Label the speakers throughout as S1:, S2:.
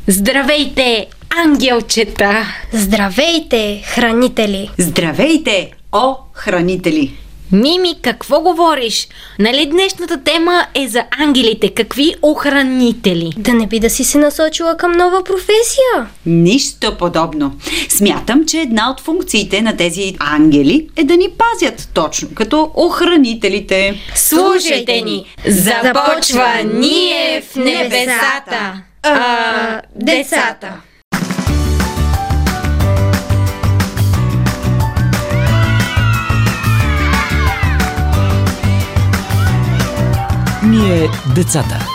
S1: Здравейте, ангелчета!
S2: Здравейте, хранители!
S3: Здравейте, о, хранители!
S1: Мими, какво говориш? Нали днешната тема е за ангелите? Какви охранители?
S2: Да не би да си се насочила към нова професия?
S3: Нищо подобно. Смятам, че една от функциите на тези ангели е да ни пазят, точно като охранителите.
S1: Слушайте ни! Започва Ние в небесата! Децата!
S4: Ние децата.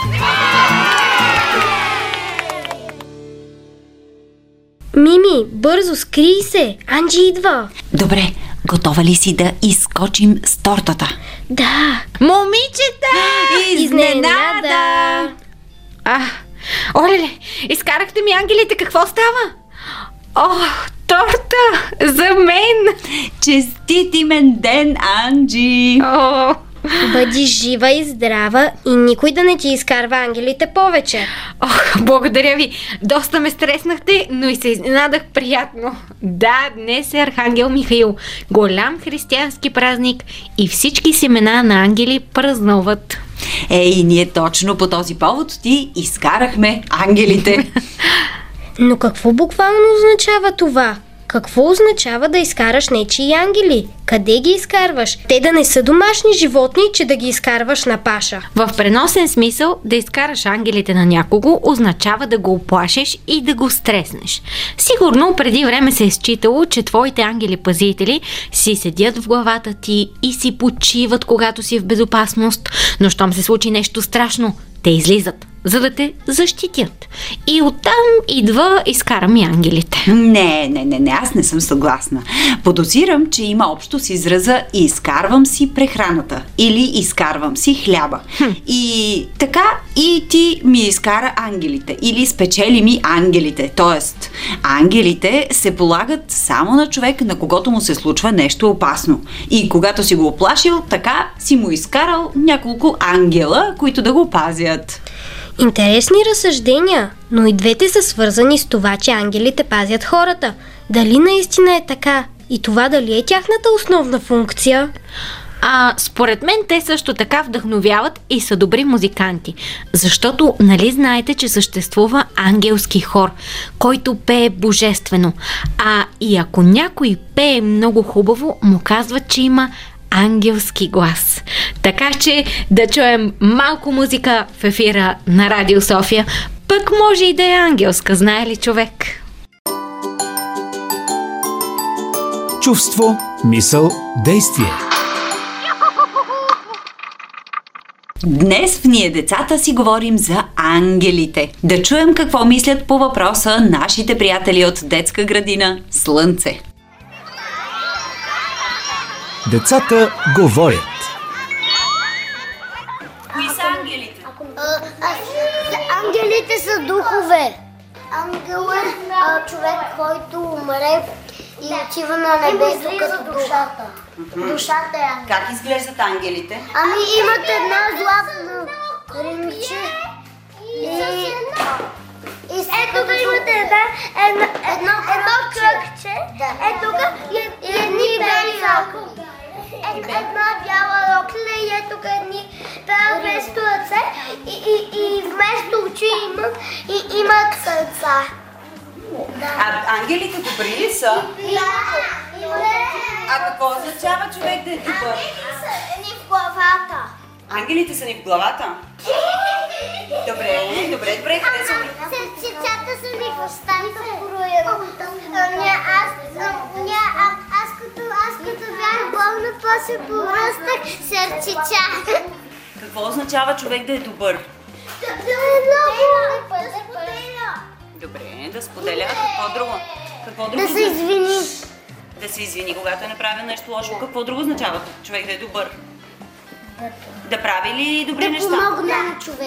S2: Мими, бързо, скрий се! Анджи идва!
S3: Добре, готова ли си да изскочим с тортата?
S2: Да!
S1: Момичета!
S2: Изненада!
S1: Оле, изкарахте ми ангелите, какво става? Торта! За мен!
S3: Честит имен ден, Анджи!
S2: Бъди жива и здрава и никой да не ти изкарва ангелите повече.
S1: Благодаря ви. Доста ме стреснахте, но и се изненадах приятно. Да, днес е Архангел Михаил. Голям християнски празник и всички семена на ангели празнуват.
S3: Ей, ние точно по този повод ти изкарахме ангелите.
S2: Но какво буквално означава това? Какво означава да изкараш нечии ангели? Къде ги изкарваш? Те да не са домашни животни, че да ги изкарваш на паша.
S1: В преносен смисъл, да изкараш ангелите на някого означава да го оплашеш и да го стреснеш. Сигурно преди време се е считало, че твоите ангели-пазители си седят в главата ти и си почиват, когато си в безопасност, но щом се случи нещо страшно, те излизат, за да те защитят. И оттам идва изкарам и ангелите.
S3: Не, аз не съм съгласна. Подозирам, че има общо с израза изкарвам си прехраната или изкарвам си хляба. И така и ти ми изкара ангелите или спечели ми ангелите. Тоест, ангелите се полагат само на човек, на когото му се случва нещо опасно. И когато си го оплашил, така си му изкарал няколко ангела, които да го пазят.
S2: Интересни разсъждения, но и двете са свързани с това, че ангелите пазят хората. Дали наистина е така? И това дали е тяхната основна функция?
S1: Според мен те също така вдъхновяват и са добри музиканти. Защото нали знаете, че съществува ангелски хор, който пее божествено. И ако някой пее много хубаво, му казват, че има ангелски глас. Така че да чуем малко музика в ефира на Радио София, пък може и да е ангелска, знае ли човек?
S4: Чувство, мисъл, действие.
S3: Днес в Ние децата си говорим за ангелите. Да чуем какво мислят по въпроса нашите приятели от детска градина Слънце.
S4: Децата говорят.
S3: Кои са ангелите?
S5: Ангелите са духове. Ангел е човек, който умре и отива на небето като душата. Душата е ангел.
S3: Как изглеждат ангелите?
S5: Имат една златна римче и ето тук имате едно кръгче, ето тук и едни бели рокли. Една бяла рокля и ето тук едни пера вместо ръце и вместо очи имат сърца.
S3: Ангелите добри ли са? Какво означава човек да е добър?
S5: Ангелите са ни в главата.
S3: Ангелите са ни в главата? Добре, къде са ни?
S5: Сърцецата са ни в устата. Аз като бях болна, после поръстах сърчича.
S3: Какво означава човек да е добър?
S5: Да е много.
S3: Добре, да споделя. Какво друго?
S5: Да се извини.
S3: Да се извини, когато е направил нещо лошо. Какво друго означава човек да е добър? Да прави ли добри неща?
S5: Да помогне на човек.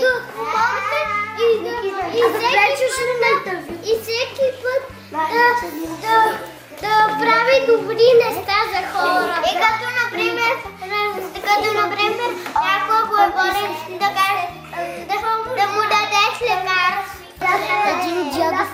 S5: И всеки път да прави добри неща за хора. И като например някого е болен, да му дадеш лекарство. Един дядо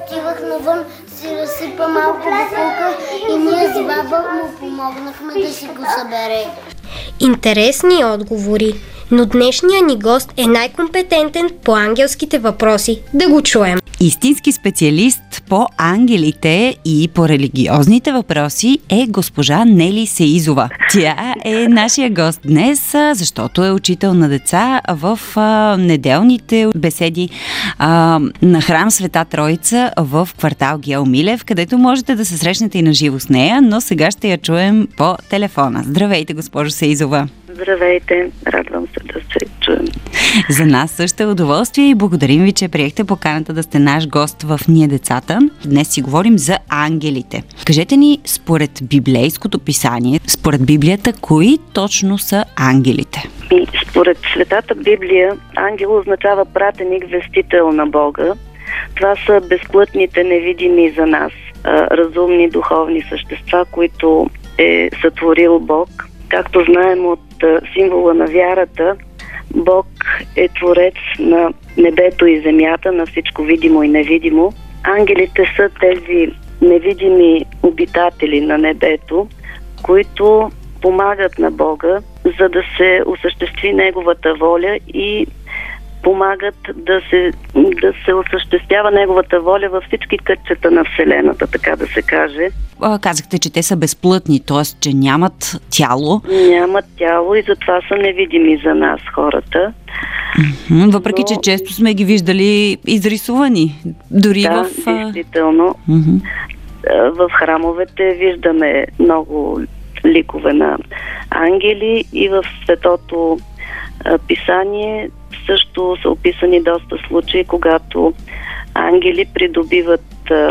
S5: отивах навън, си разсипа малко бакулка и ние с баба му помогнахме да си го събере.
S2: Интересни отговори, но днешният ни гост е най-компетентен по ангелските въпроси. Да го чуем.
S3: Истински специалист по ангелите и по религиозните въпроси е госпожа Нели Сеизова. Тя е нашия гост днес, защото е учител на деца в неделните беседи на храм Света Троица в квартал Гео Милев, където можете да се срещнете и на живо с нея, но сега ще я чуем по телефона. Здравейте, госпожо Сеизова!
S6: Здравейте, радвам се да се чуем.
S3: За нас също е удоволствие и благодарим ви, че приехте поканата да сте наш гост в Ние децата. Днес си говорим за ангелите. Кажете ни, според библейското писание, според Библията, кои точно са ангелите?
S6: Според Светата Библия, ангел означава пратеник, вестител на Бога. Това са безплътните, невидими за нас, разумни, духовни същества, които е сътворил Бог. Както знаем от символа на вярата, Бог е творец на небето и земята, на всичко видимо и невидимо. Ангелите са тези невидими обитатели на небето, които помагат на Бога, за да се осъществи Неговата воля и помагат да се осъществява Неговата воля във всички кътчета на Вселената, така да се каже.
S3: Казахте, че те са безплътни, т.е. че нямат тяло.
S6: Нямат тяло и затова са невидими за нас, хората.
S3: Въпреки, че често сме ги виждали изрисувани. Дори
S6: да, действително. В храмовете виждаме много ликове на ангели и в Светото писание също са описани доста случаи, когато ангели придобиват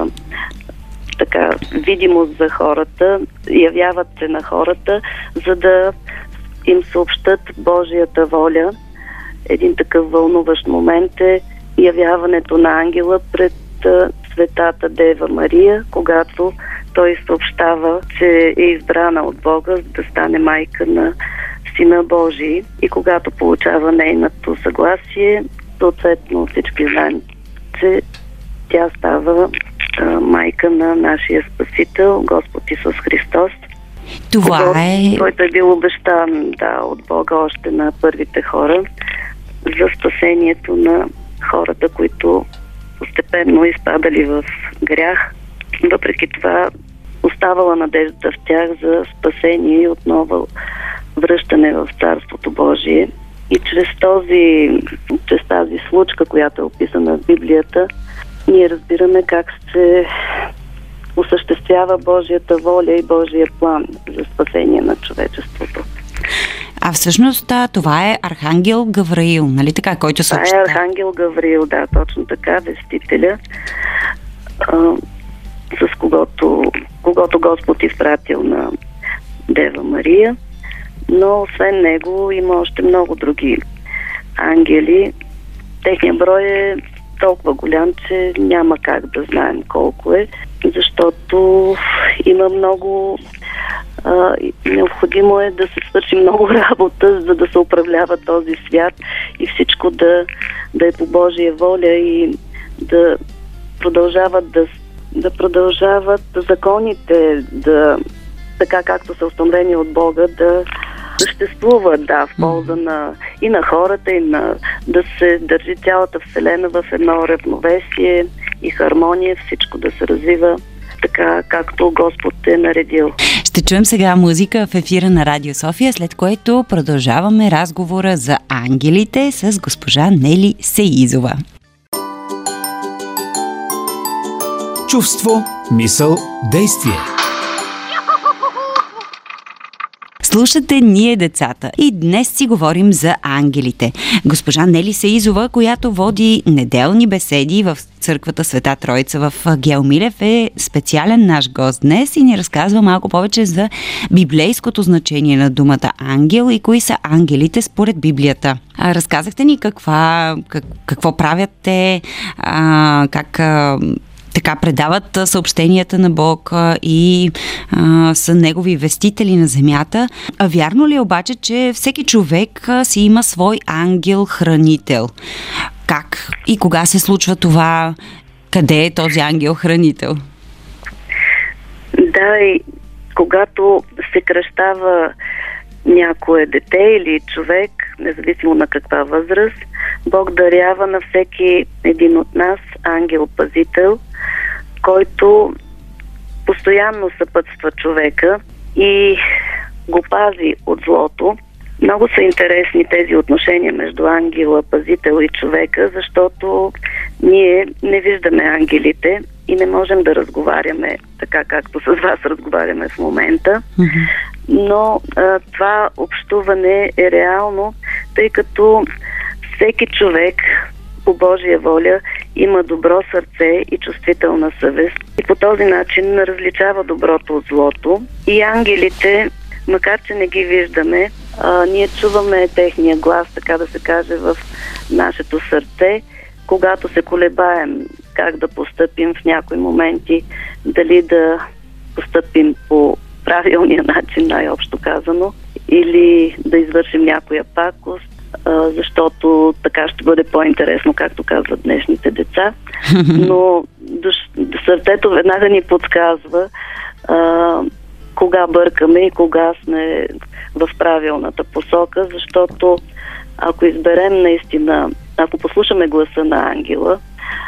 S6: видимост за хората, явяват се на хората, за да им съобщат Божията воля. Един такъв вълнуващ момент е явяването на ангела пред Светата Дева Мария, когато той съобщава, че е избрана от Бога да стане майка на Сина Божий, и когато получава нейното съгласие, съответно всички знаем, че тя става майка на нашия Спасител, Господ Исус Христос. Който е бил обещан от Бога още на първите хора за спасението на хората, които постепенно изпадали в грях. Въпреки това оставала надеждата в тях за спасение и отново връщане в Царството Божие. И чрез тази случка, която е описана в Библията, ние разбираме как се осъществява Божията воля и Божия план за спасение на човечеството.
S3: А всъщност това е Архангел Гавраил, нали така, който съобща?
S6: Това е Архангел Гавраил, да, точно така, вестителя, с когото Господ изпратил на Дева Мария. Но освен него има още много други ангели. Техният брой е толкова голям, че няма как да знаем колко е, защото има много... необходимо е да се свърши много работа, за да се управлява този свят и всичко да е по Божия воля и да продължават законите, така както са установени от Бога, да съществуват, в полза и на хората, и да се държи цялата Вселена в едно равновесие и хармония, всичко да се развива така, както Господ е наредил.
S3: Ще чуем сега музика в ефира на Радио София, след което продължаваме разговора за ангелите с госпожа Нели Сеизова.
S4: Чувство, мисъл, действие.
S3: Слушате Ние децата и днес си говорим за ангелите. Госпожа Нели Сеизова, която води неделни беседи в църквата Света Троица в Гео Милев, е специален наш гост днес и ни разказва малко повече за библейското значение на думата ангел и кои са ангелите според Библията. Разказахте ни какво правят те, как така предават съобщенията на Бог и са негови вестители на земята. Вярно ли е обаче, че всеки човек си има свой ангел-хранител? Как и кога се случва това? къде е този ангел-хранител.
S6: Да, и когато се кръщава някое дете или човек, независимо на каква възраст, Бог дарява на всеки един от нас ангел-пазител, който постоянно съпътства човека и го пази от злото. Много са интересни тези отношения между ангела, пазител и човека, защото ние не виждаме ангелите и не можем да разговаряме така, както с вас разговаряме в момента. Но това общуване е реално, тъй като всеки човек по Божия воля има добро сърце и чувствителна съвест и по този начин различава доброто от злото. И ангелите, макар че не ги виждаме, ние чуваме техния глас, така да се каже, в нашето сърце, когато се колебаем как да постъпим в някои моменти, дали да постъпим по правилния начин, най-общо казано, или да извършим някоя пакост, защото така ще бъде по-интересно, както казват днешните деца. Но сърцето веднага ни подсказва кога бъркаме и кога сме в правилната посока, защото ако изберем наистина, ако послушаме гласа на ангела,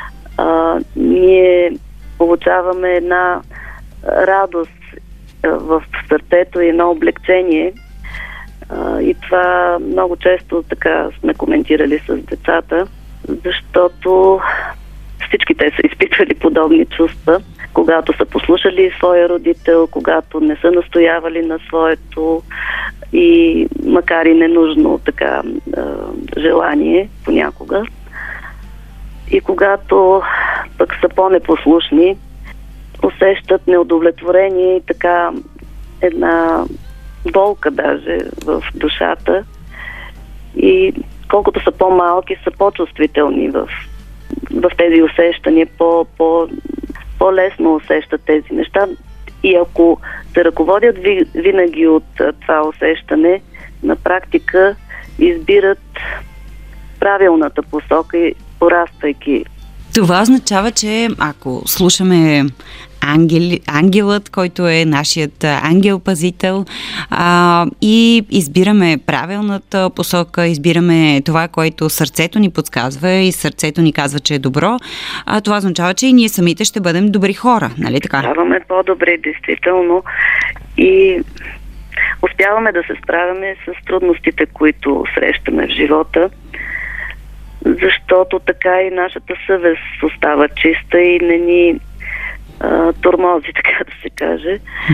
S6: ние получаваме една радост в сърцето и едно облегчение. И това много често така сме коментирали с децата, защото всички те са изпитвали подобни чувства, когато са послушали своя родител, когато не са настоявали на своето и макар и ненужно така желание понякога. И когато пък са по-непослушни, усещат неудовлетворение и така една болка даже в душата. И колкото са по-малки, са по-чувствителни в тези усещания, по-лесно усещат тези неща. И ако се ръководят винаги от това усещане, на практика избират правилната посока и пораствайки.
S3: Това означава, че ако слушаме ангелът, който е нашият ангел-пазител, и избираме правилната посока, избираме това, което сърцето ни подсказва и сърцето ни казва, че е добро, това означава, че и ние самите ще бъдем добри хора, нали така?
S6: Ставаме по-добре, действително, и успяваме да се справяме с трудностите, които срещаме в живота, защото така и нашата съвест остава чиста и не ни тормози, така да се каже.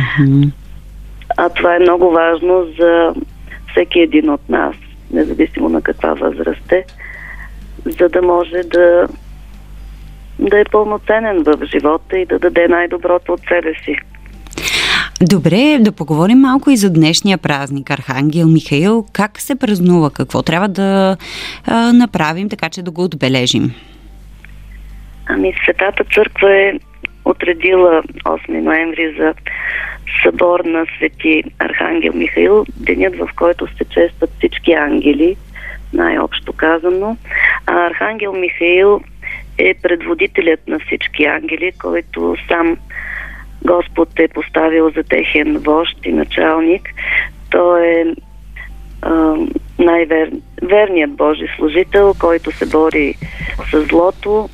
S6: А това е много важно за всеки един от нас, независимо на каква възраст е, за да може да е пълноценен в живота и да даде най-доброто от себе си.
S3: Добре, да поговорим малко и за днешния празник Архангел Михаил. Как се празнува? Какво трябва да направим, така че да го отбележим?
S6: Светата църква е отредила 8 ноември за събор на Свети Архангел Михаил, денят, в който се честват всички ангели, най-общо казано. А Архангел Михаил е предводителят на всички ангели, който сам Господ е поставил за техен вожд и началник. Той е най-верният Божи служител, който се бори с злото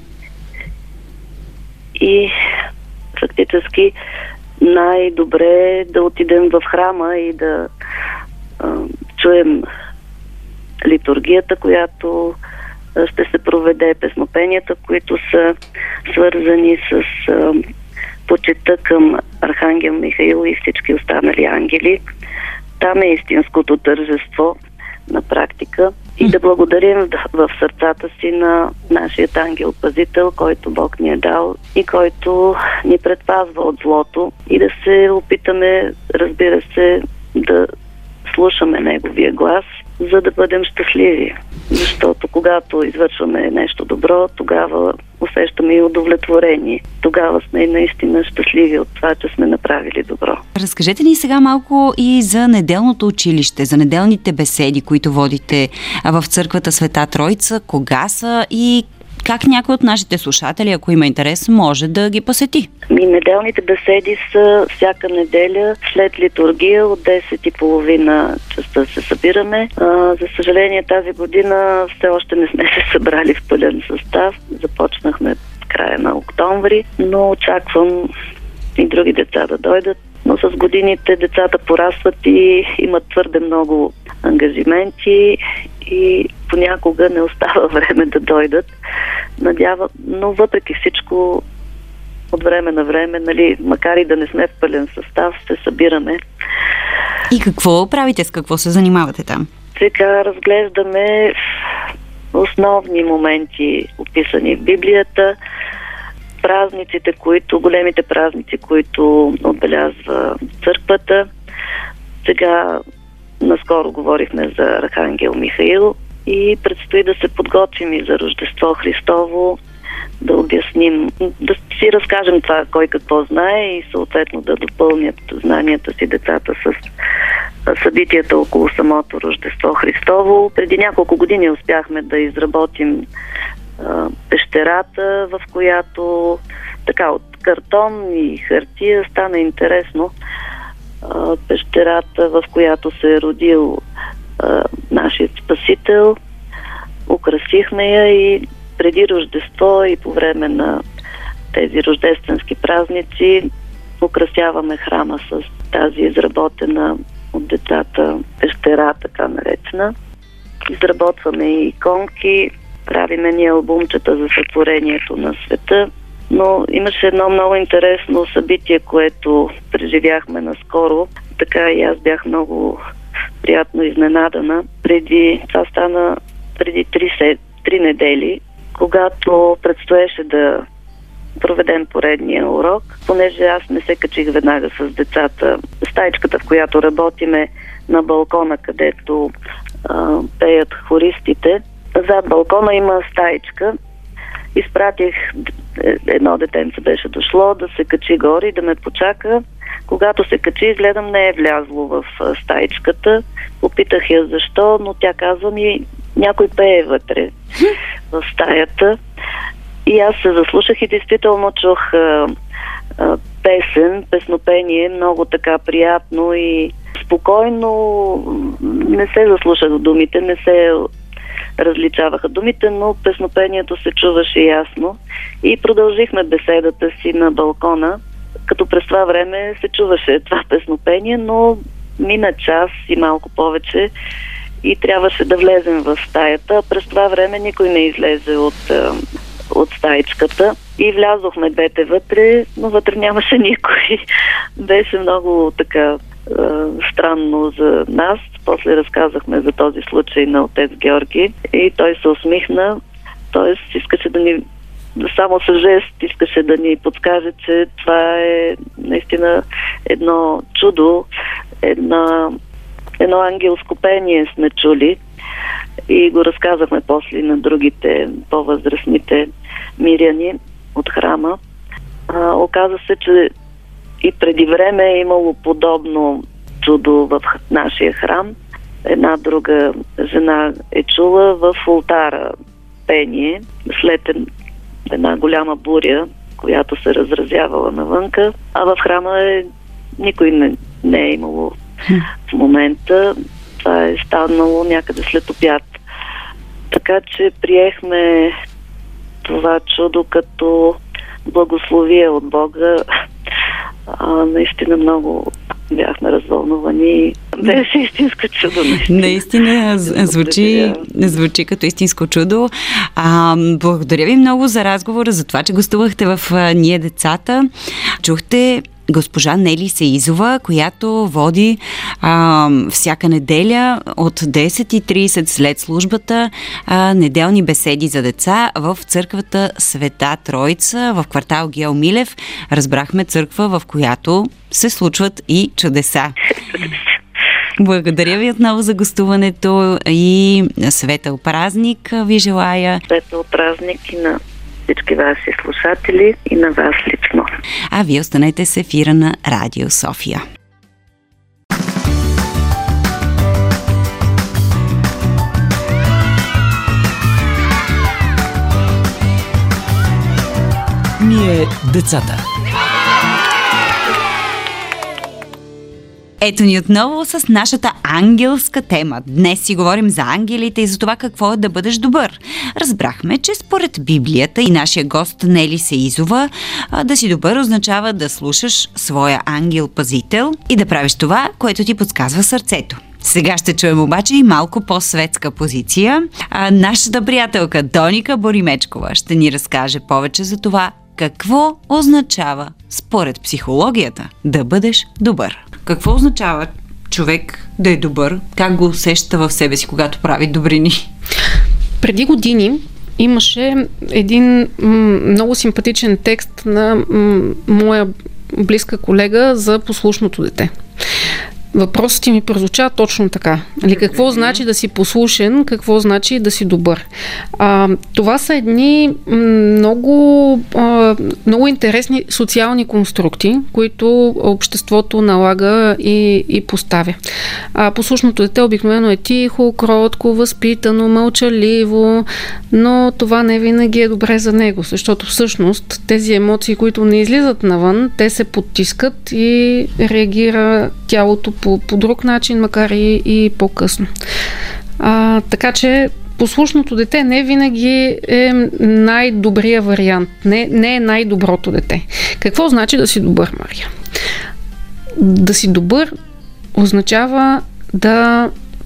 S6: и фактически най-добре е да отидем в храма и да чуем литургията, която ще се проведе, песнопенията, които са свързани с почита към Архангел Михаил и всички останали ангели. Там е истинското тържество на практика и да благодарим в сърцата си на нашият ангел-пазител, който Бог ни е дал и който ни предпазва от злото, и да се опитаме, разбира се, да слушаме неговия глас, за да бъдем щастливи. Защото когато извършваме нещо добро, тогава усещаме и удовлетворение. Тогава сме наистина щастливи от това, че сме направили добро.
S3: Разкажете ни сега малко и за неделното училище, за неделните беседи, които водите в църквата Света Троица. Кога са и как някой от нашите слушатели, ако има интерес, може да ги посети?
S6: Неделните беседи са всяка неделя след литургия от 10:30 часа се събираме. За съжаление тази година все още не сме се събрали в пълен състав. Започнахме в края на октомври, но очаквам и други деца да дойдат. Но с годините децата порастват и имат твърде много ангажименти и понякога не остава време да дойдат. Но въпреки всичко от време на време, макар и да не сме в пълен състав, се събираме.
S3: И какво правите? С какво се занимавате там?
S6: Сега разглеждаме основни моменти, описани в Библията, големите празници, които отбелязва църквата. Сега наскоро говорихме за Архангел Михаил и предстои да се подготвим и за Рождество Христово, да обясним, да си разкажем това кой какво знае и съответно да допълнят знанията си децата с събитията около самото Рождество Христово. Преди няколко години успяхме да изработим пещерата, в която така от картон и хартия стана интересно. Пещерата, в която се е родил нашият Спасител. Украсихме я и преди Рождество и по време на тези рождественски празници украсяваме храма с тази изработена от децата пещера, така наречена. Изработваме и иконки, правиме ни албумчета за сътворението на света. Но имаше едно много интересно събитие, което преживяхме наскоро. Така и аз бях много приятно изненадана. Това стана преди 3 недели, когато предстоеше да проведем поредния урок. Понеже аз не се качих веднага с децата. Стаичката, в която работиме, на балкона, където пеят хористите. Зад балкона има стаичка. Изпратих едно детенце, беше дошло да се качи горе и да ме почака. Когато се качи, гледам, не е влязло в стаичката. Попитах я защо, но тя казва ми, някой пее вътре в стаята. И аз се заслушах и действително чух песнопение, много така приятно и спокойно. Не се заслушах думите, не се различаваха думите, но песнопението се чуваше ясно. И продължихме беседата си на балкона, като през това време се чуваше това песнопение, но мина час и малко повече и трябваше да влезем в стаята. През това време никой не излезе от стаичката и влязохме двете вътре, но вътре нямаше никой. Беше много така странно за нас. После разказахме за този случай на отец Георги и той се усмихна. Т.е. искаше да ни, само с жест искаше да ни подскаже, че това е наистина едно чудо, едно ангелско пение сме чули и го разказахме после на другите по-възрастните миряни от храма. Оказа се, че и преди време е имало подобно чудо в нашия храм. Една друга жена е чула в олтара пение след една голяма буря, която се разразявала навънка, а в храма никой не е имало в момента. Това е станало някъде след обяд. Така че приехме това чудо като благословие от Бога. Наистина много бяхме развълнувани. Беше истинско чудо.
S3: Наистина звучи като истинско чудо. Благодаря ви много за разговора, за това, че гостувахте в Ние децата. Чухте госпожа Нели Сеизова, която води всяка неделя от 10:30 след службата неделни беседи за деца в църквата Света Троица в квартал Гео Милев. Разбрахме църква, в която се случват и чудеса. Благодаря ви отново за гостуването и светъл празник ви желая.
S6: Светъл празник и на всички ваши слушатели и на вас лично.
S3: А вие останете с ефира на Радио София.
S4: Ние децата.
S3: Ето ни отново с нашата ангелска тема. Днес си говорим за ангелите и за това какво е да бъдеш добър. Разбрахме, че според Библията и нашия гост Нели Сеизова, да си добър означава да слушаш своя ангел-пазител и да правиш това, което ти подсказва сърцето. Сега ще чуем обаче и малко по-светска позиция. Нашата приятелка Доника Боримечкова ще ни разкаже повече за това какво означава според психологията да бъдеш добър. Какво означава човек да е добър? Как го усеща в себе си, когато прави добрини?
S7: Преди години имаше един много симпатичен текст на моя близка колега за послушното дете. Въпросът ми прозвуча точно така. Какво значи да си послушен, какво значи да си добър? Това са едни много интересни социални конструкти, които обществото налага и поставя. Послушното дете обикновено е тихо, кротко, възпитано, мълчаливо, но това не винаги е добре за него, защото всъщност тези емоции, които не излизат навън, те се потискат и реагира тялото по друг начин, макар и по-късно. Така че послушното дете не винаги е най-добрия вариант. Не е най-доброто дете. Какво значи да си добър, Мария? Да си добър означава да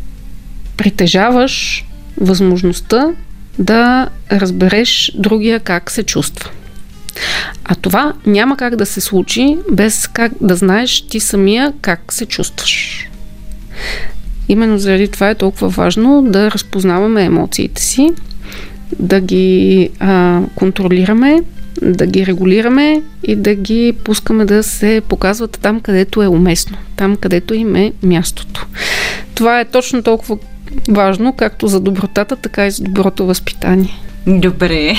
S7: притежаваш възможността да разбереш другия как се чувства. А това няма как да се случи без как да знаеш ти самия как се чувстваш. Именно заради това е толкова важно да разпознаваме емоциите си, да ги контролираме, да ги регулираме и да ги пускаме да се показват там, където е уместно, там, където им е мястото. Това е точно толкова важно, както за добротата, така и за доброто възпитание.
S3: Добре,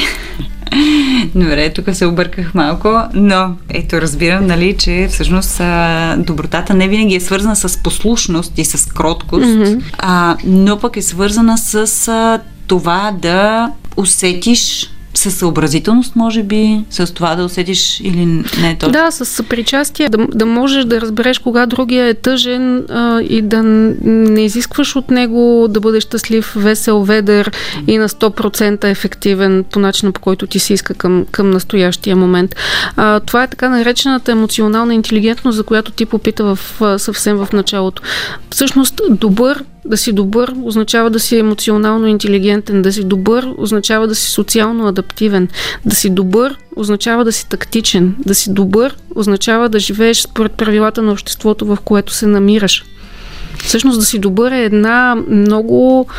S3: тук се обърках малко, но ето разбирам, нали, че всъщност добротата не винаги е свързана с послушност и с кроткост, но пък е свързана с това да усетиш със съобразителност, може би, с това да усетиш или не точно?
S7: Да, с съпричастие, да можеш да разбереш кога другия е тъжен и да не изискваш от него да бъде щастлив, весел, ведър и на 100% ефективен по начина, по който ти се иска към настоящия момент. Това е така наречената емоционална интелигентност, за която ти попита съвсем в началото. Всъщност, да си добър означава да си емоционално интелигентен, да си добър означава да си социално адаптивен, да си добър означава да си тактичен, да си добър означава да живееш според правилата на обществото, в което се намираш. Всъщност да си добър е една много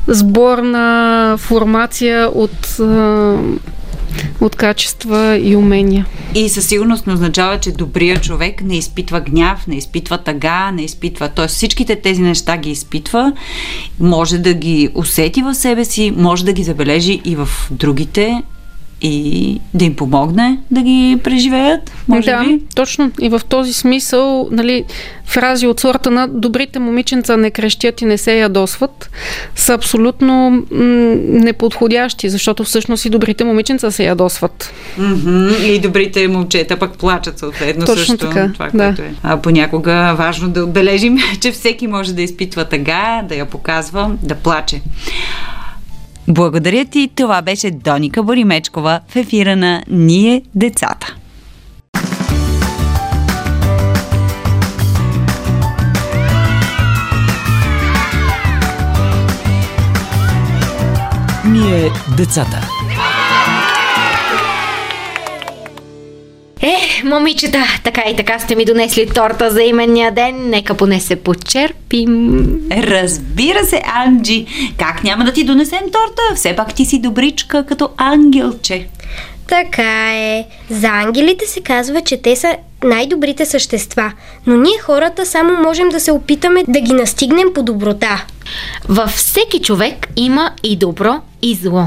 S7: сборна формация от качества и умения.
S3: И със сигурност не означава, че добрият човек не изпитва гняв, не изпитва тъга, т.е. всичките тези неща ги изпитва, може да ги усети в себе си, може да ги забележи и в другите и да им помогне да ги преживеят, може би?
S7: Точно. И в този смисъл, нали, фрази от сорта на добрите момиченца не крещят и не се ядосват са абсолютно неподходящи, защото всъщност и добрите момиченца се ядосват.
S3: И добрите момчета пък плачат съответно.
S7: Точно
S3: също.
S7: така,
S3: това, което е. Понякога важно да отбележим, че всеки може да изпитва тъга, да я показва, да плаче. Благодаря ти, това беше Доника Боримечкова в ефира на Ние децата.
S4: Ние децата.
S1: Момичета, така и така сте ми донесли торта за именния ден. Нека поне се почерпим.
S3: Разбира се, Анджи. Как няма да ти донесем торта? Все пак ти си добричка като ангелче.
S2: Така е. За ангелите се казва, че те са най-добрите същества, но ние хората само можем да се опитаме да ги настигнем по доброта.
S1: Във всеки човек има и добро, и зло.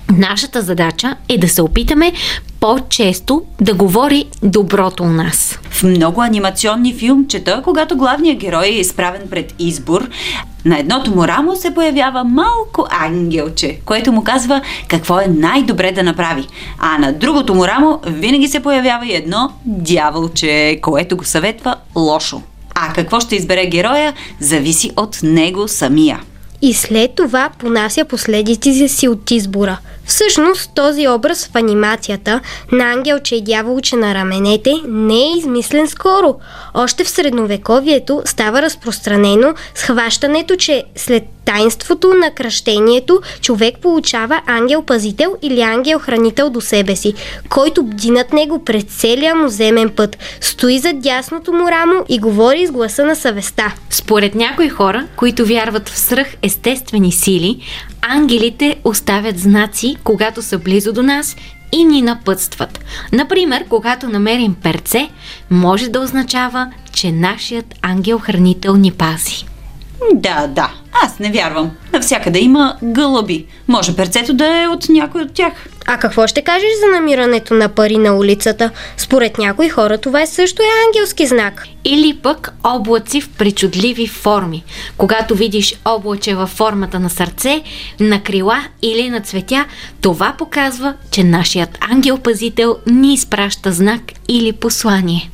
S1: Нашата задача е да се опитаме по-често да говори доброто у нас.
S3: В много анимационни филмчета, когато главният герой е изправен пред избор, на едното му рамо се появява малко ангелче, което му казва какво е най-добре да направи. А на другото му рамо винаги се появява и едно дяволче, което го съветва лошо. А какво ще избере героя, зависи от него самия.
S2: И след това понася последиците си от избора. Всъщност този образ в анимацията на ангелче и дяволче на раменете не е измислен скоро. Още в средновековието става разпространено схващането, че след таинството на кръщението човек получава ангел-пазител или ангел-хранител до себе си, който бди над него през целия му земен път, стои зад дясното му рамо и говори с гласа на съвестта.
S1: Според някои хора, които вярват в свръхестествени сили, ангелите оставят знаци, когато са близо до нас и ни напътстват. Например, когато намерим перце, може да означава, че нашият ангел-хранител ни пази.
S3: Да, аз не вярвам. Навсякъде има гълъби. Може перцето да е от някой от тях.
S2: А какво ще кажеш за намирането на пари на улицата? Според някои хора това също е ангелски знак.
S1: Или пък облаци в причудливи форми. Когато видиш облаче във формата на сърце, на крила или на цветя, това показва, че нашият ангел-пазител ни изпраща знак или послание.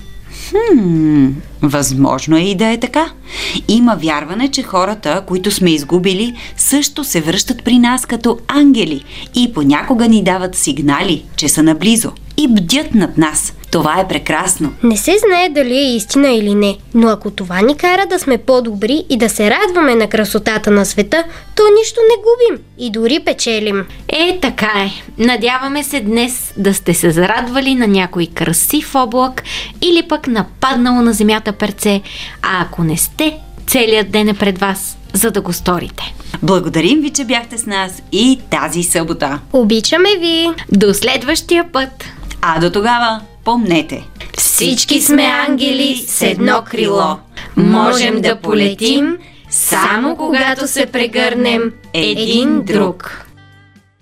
S3: Възможно е и да е така. Има вярване, че хората, които сме изгубили, също се връщат при нас като ангели и понякога ни дават сигнали, че са наблизо и бдят над нас. Това е прекрасно.
S2: Не се знае дали е истина или не, но ако това ни кара да сме по-добри и да се радваме на красотата на света, то нищо не губим и дори печелим.
S1: Така е. Надяваме се днес да сте се зарадвали на някой красив облак или пък нападнало на земята перце, а ако не сте, целият ден е пред вас, за да го сторите.
S3: Благодарим ви, че бяхте с нас и тази събота.
S2: Обичаме ви!
S1: До следващия път!
S3: А до тогава, помнете,
S1: всички сме ангели с едно крило. Можем да полетим само когато се прегърнем един друг.